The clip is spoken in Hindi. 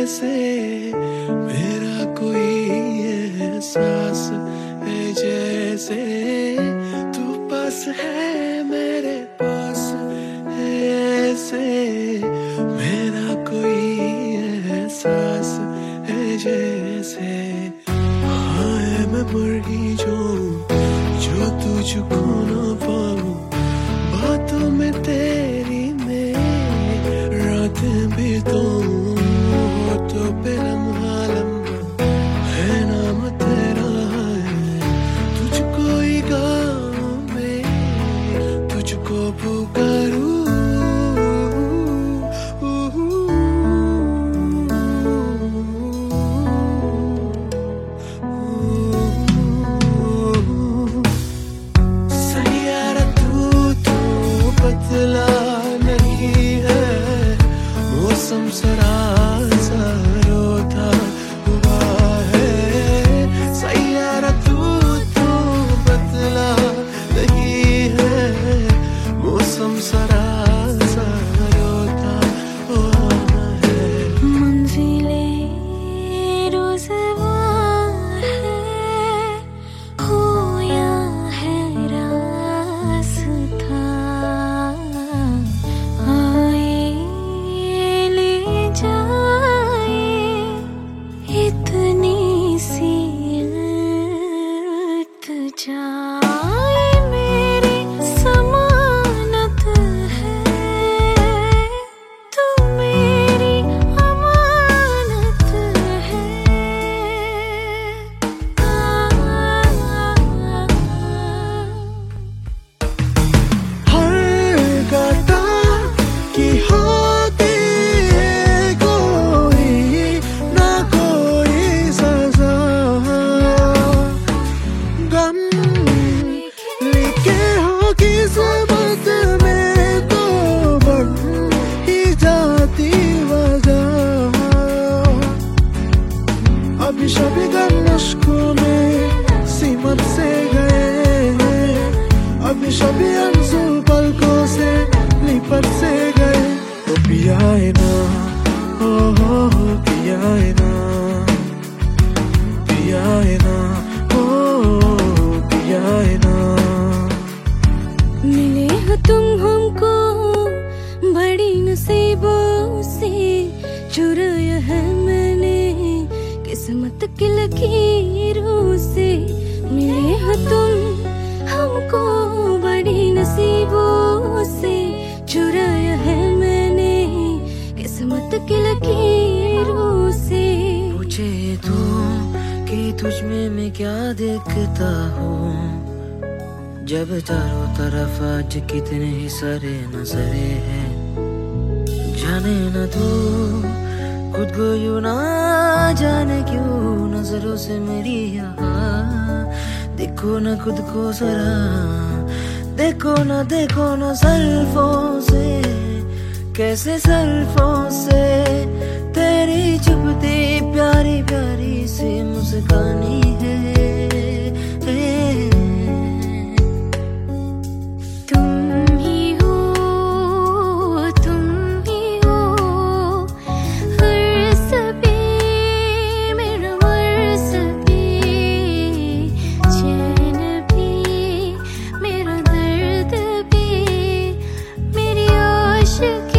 से मेरा कोई एहसास है जैसे तू पास है मेरे पास है ऐसे मेरा कोई एहसास है जैसे हाँ है मैं मर ही जो तुझको न पाऊं बातों में तेरी में रातें बिताऊं तो पे लम्हा लम्हा है नाम तेरा है तुझको ही गाऊं मैं तुझको पुकारूं मौसम सरासा रोता हुआ है सैयारा तू बदला नहीं है मौसम सरासा रोता हुआ है मंजिले रोज़वा है खोया है रास्ता जाए मेरी समानत है तू मेरी अमानत है हर गाता की होती है कोई ना कोई सजा गम लिखे हो किस्मत में तो बन ही जाती वजह अभी शबी गम मुश्कों में सीमत से गए अभी शबी अंसू पलकों से लिपट से गए तो पिया है ना हो पिया है ना पिया है ना मिले हो तुम हमको बड़ी नसीबों से चुराया है मैंने किस्मत की लकीरों से मिले हो तुम हमको बड़ी नसीबों से चुराया है मैंने किस्मत की लकीरों से पूछे तू कि तुझ में मैं क्या देखता हूँ जब चारों तरफ आज कितने ही सारे नजरे हैं जाने न तू खुद को यूं ना जाने क्यों नजरों से मेरी यहाँ देखो न खुद को जरा देखो न सल्फों से कैसे सल्फों से तेरी चुपती प्यारी प्यारी सी मुस्कानी है should